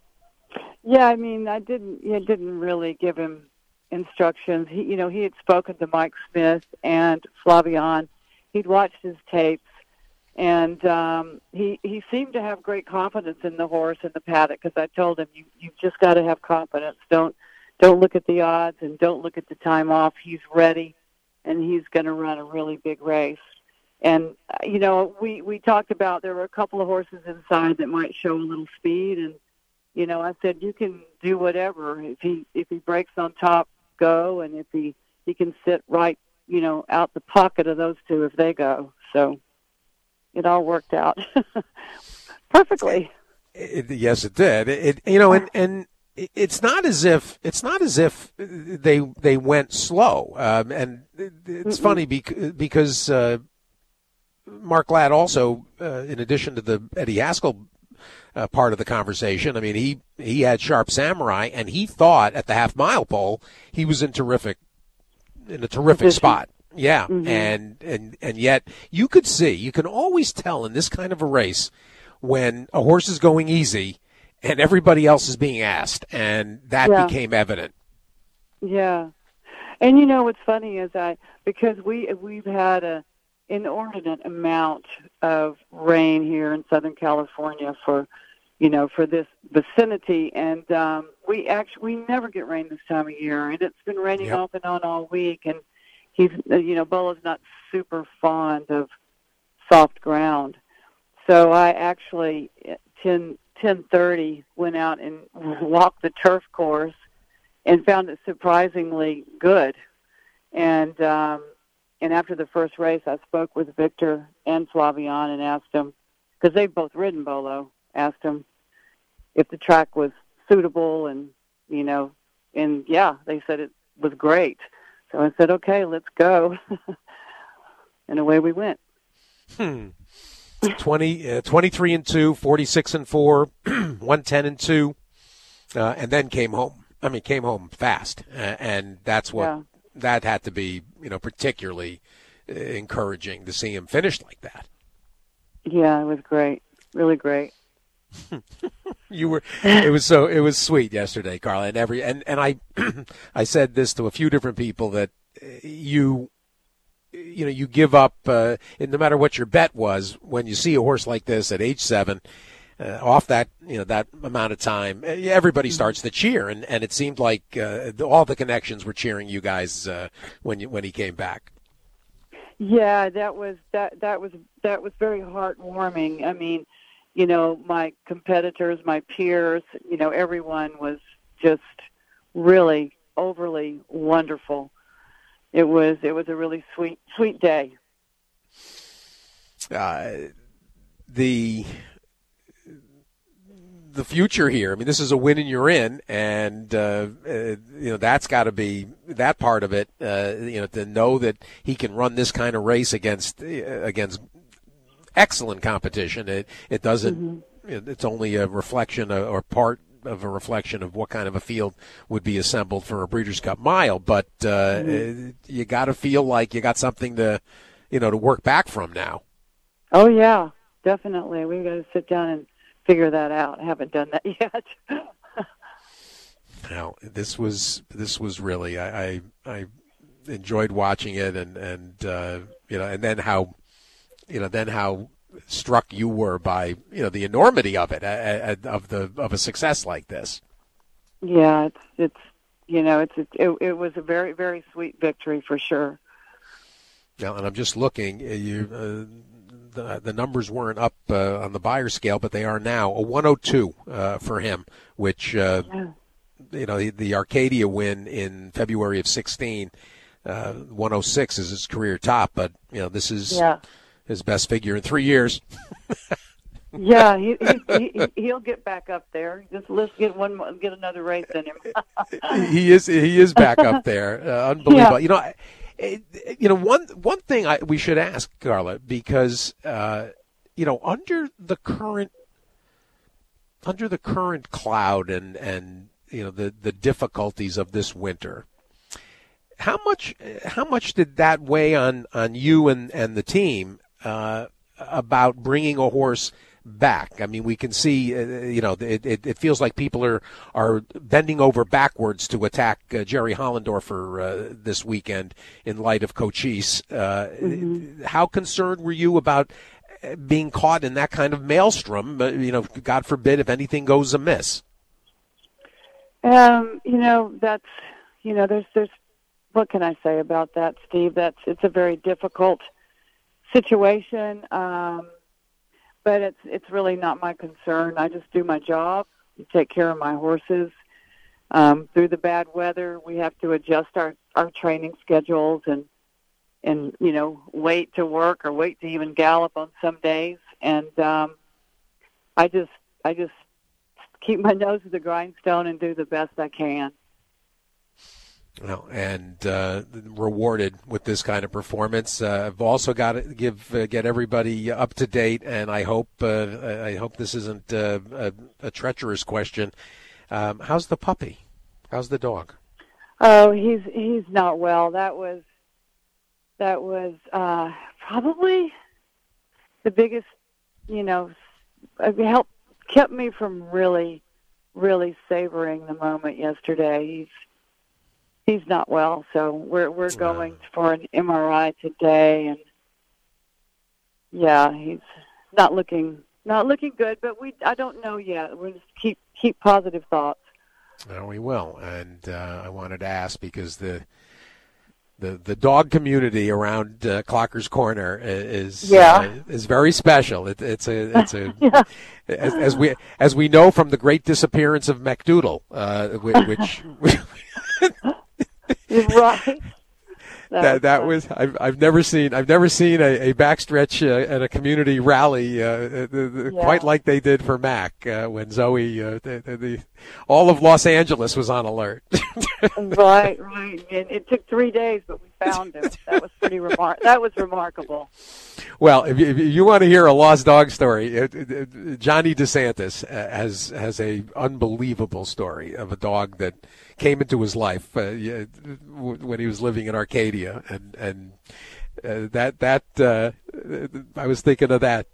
Yeah, I mean, I didn't. I didn't really give him instructions. He, you know, he had spoken to Mike Smith and Flavien. He'd watched his tapes, and um, he he seemed to have great confidence in the horse and the paddock. Because I told him, you you've just got to have confidence. Don't don't look at the odds and don't look at the time off. He's ready, and he's going to run a really big race. And you know, we we talked about there were a couple of horses inside that might show a little speed, and you know, I said you can do whatever. If he if he breaks on top, go, and if he he can sit right, you know, out the pocket of those two if they go. So it all worked out perfectly. It, yes, it did. It, it you know, and and it's not as if it's not as if they they went slow. Um, and it's Mm-mm. funny because because uh, Mark Ladd also, uh, in addition to the Eddie Haskell Uh, part of the conversation. I mean, he, he had Sharp Samurai, and he thought at the half mile pole he was in terrific, in a terrific Position. spot. Yeah, mm-hmm. and and and yet you could see, you can always tell in this kind of a race when a horse is going easy and everybody else is being asked, and that yeah. became evident. Yeah, and you know what's funny is I because we we've had a inordinate amount of rain here in Southern California for. you know, for this vicinity. And um, we actually, we never get rain this time of year. And it's been raining yep. off and on all week. And he's, you know, Bola's not super fond of soft ground. So I actually, at ten thirty, went out and walked the turf course and found it surprisingly good. And, um, and after the first race, I spoke with Victor and Flavien and asked them, because they've both ridden Bolo, asked him if the track was suitable, and, you know, and yeah, they said it was great. So I said, okay, let's go. And away we went. Hmm. twenty, uh, twenty-three and two, forty-six and four, one ten and two, uh, and then came home. I mean, came home fast. Uh, and that's what, yeah. that had to be, you know, particularly uh, encouraging to see him finish like that. Yeah, it was great. Really great. You were, it was so, it was sweet yesterday, Carla, and every, and, and I, I said this to a few different people that you, you know, you give up, uh, and no matter what your bet was, when you see a horse like this at age seven, uh, off that, you know, that amount of time, everybody starts to cheer, and, and it seemed like uh, all the connections were cheering you guys uh, when you, when he came back. Yeah, that was that that was that was very heartwarming. I mean, you know, my competitors, my peers, you know, everyone was just really overly wonderful. It was it was a really sweet sweet day. Uh, the the future here. I mean, this is a win and you're in, and uh, uh, you know that's got to be that part of it. Uh, you know, to know that he can run this kind of race against uh, against excellent competition. It it doesn't. Mm-hmm. It's only a reflection of, or part of a reflection of what kind of a field would be assembled for a Breeders' Cup Mile. But uh, mm-hmm. you got to feel like you got something to, you know, to work back from now. Oh yeah, definitely. We got to sit down and figure that out. I haven't done that yet. Now, this was this was really I, I I enjoyed watching it, and and uh, you know, and then how you know then how struck you were by you know the enormity of it uh, of the of a success like this. Yeah, it's it's you know it's it, it, it was a very very sweet victory for sure. Now, and I'm just looking you. Uh, The, the numbers weren't up uh, on the buyer scale, but they are now a one oh two uh, for him, which, uh, yeah. you know, the, the Arcadia win in February of sixteen, uh, one oh six is his career top, but, you know, this is yeah. his best figure in three years. Yeah, he, he, he, he'll get back up there. Just let's get one, get another race in him. he is, he is back up there. Uh, unbelievable. Yeah. You know, I, You know, one one thing I, we should ask, Carla, because uh, you know, under the current under the current cloud and, and you know the, the difficulties of this winter, how much how much did that weigh on, on you and, and the team uh, about bringing a horse back? I mean, we can see, uh, you know, it, it, it feels like people are, are bending over backwards to attack uh, Jerry Hollendorfer uh, this weekend in light of Cochise. Uh, mm-hmm. How concerned were you about being caught in that kind of maelstrom? Uh, you know, God forbid if anything goes amiss. Um, you know, that's, you know, there's, there's, what can I say about that, Steve? That's, it's a very difficult situation. Um, But it's it's really not my concern. I just do my job, take care of my horses. Um, through the bad weather, we have to adjust our, our training schedules and and you know wait to work or wait to even gallop on some days. And um, I just I just keep my nose to the grindstone and do the best I can. Well, and uh, rewarded with this kind of performance. Uh, I've also got to give uh, get everybody up to date, and I hope uh, I hope this isn't uh, a, a treacherous question. Um, how's the puppy? How's the dog? Oh, he's he's not well. That was that was uh, probably the biggest, you know, it helped kept me from really, really savoring the moment yesterday. He's He's not well, so we're we're going for an M R I today, and yeah, he's not looking not looking good. But we I don't know yet. We'll just keep keep positive thoughts. Well, we will, and uh, I wanted to ask because the the the dog community around uh, Clocker's Corner is yeah. uh, is very special. It, it's a it's a yeah. as, as we as we know from the great disappearance of McDoodle, uh, which. which right. That that, that was I've I've never seen I've never seen a, a backstretch uh, at a community rally uh, the, the, yeah. quite like they did for Mac uh, when Zoe uh, the, the, the all of Los Angeles was on alert. right, right. It, it took three days, but we found him. That was pretty remar- That was remarkable. Well, if you, if you want to hear a lost dog story, it, it, Johnny DeSantis has has a unbelievable story of a dog that came into his life uh, when he was living in Arcadia, and and uh, that that uh, I was thinking of that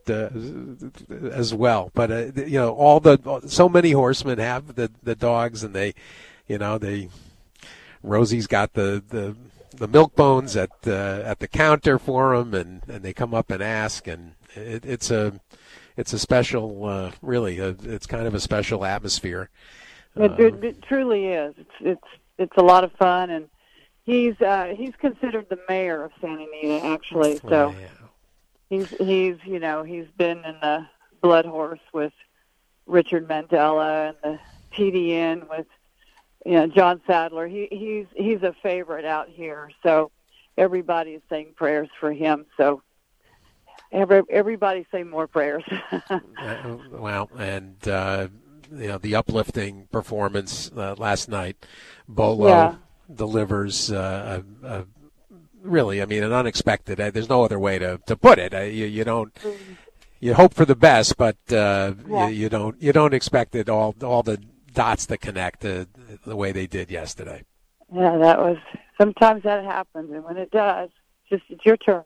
uh, as well. But uh, you know, all the so many horsemen have the the dogs, and they, you know, they Rosie's got the the. the milk bones at uh, at the counter for them, and, and they come up and ask, and it, it's a it's a special, uh, really, a, it's kind of a special atmosphere. It, uh, it, it truly is. It's it's it's a lot of fun, and he's uh, he's considered the mayor of Santa Anita, actually. So oh, yeah. he's he's you know he's been in the Blood Horse with Richard Mandela and the T D N with. You know, John Sadler, he, he's he's a favorite out here, so everybody is saying prayers for him. So every, everybody say more prayers. uh, well, and uh, you know, the uplifting performance uh, last night, Bolo yeah. delivers uh, a, a really, I mean, an unexpected. Uh, there's no other way to, to put it. Uh, you, you don't. You hope for the best, but uh, yeah. you, you don't. You don't expect it all. All the dots that connect uh, the way they did yesterday. Yeah, that was, sometimes that happens, and when it does, just it's your turn.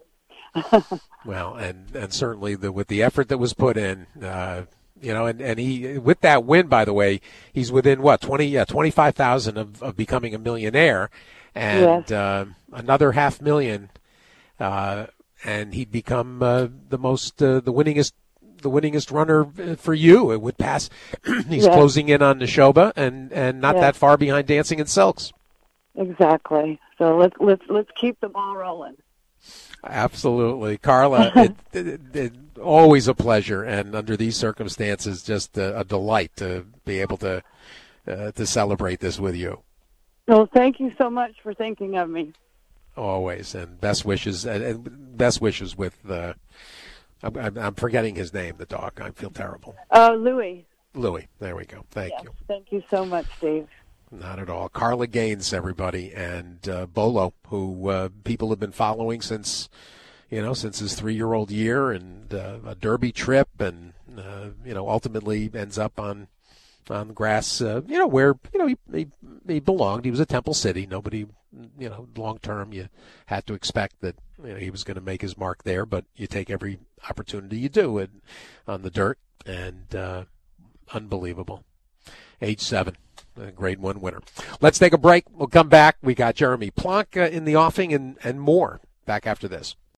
Well, and, and certainly the, with the effort that was put in, uh, you know, and, and he, with that win, by the way, he's within what, twenty, yeah, twenty-five thousand of, of becoming a millionaire, and yes. uh, another half million, uh, and he'd become uh, the most, uh, the winningest the winningest runner for you. It would pass. He's yes. closing in on Neshoba and, and not yes. that far behind Dancing in Silks. Exactly. So let's let's let's keep the ball rolling. Absolutely, Carla. it, it, it, always a pleasure, and under these circumstances, just a, a delight to be able to uh, to celebrate this with you. Well, thank you so much for thinking of me. Always, and best wishes, and, and best wishes with. Uh, I'm, I'm forgetting his name, the dog. I feel terrible. Oh, uh, Louis. Louis. There we go. Thank yes, you. Thank you so much, Steve. Not at all. Carla Gaines, everybody, and uh, Bolo, who uh, people have been following since, you know, since his three-year-old year, and uh, a Derby trip, and uh, you know, ultimately ends up on on grass, uh, you know, where you know he, he he belonged. He was at Temple City. Nobody you know, long term, you had to expect that you know, he was going to make his mark there, but you take every opportunity you do it, on the dirt, and uh, unbelievable. Age seven, a grade one winner. Let's take a break. We'll come back. We got Jeremy Plonk uh, in the offing and, and more back after this.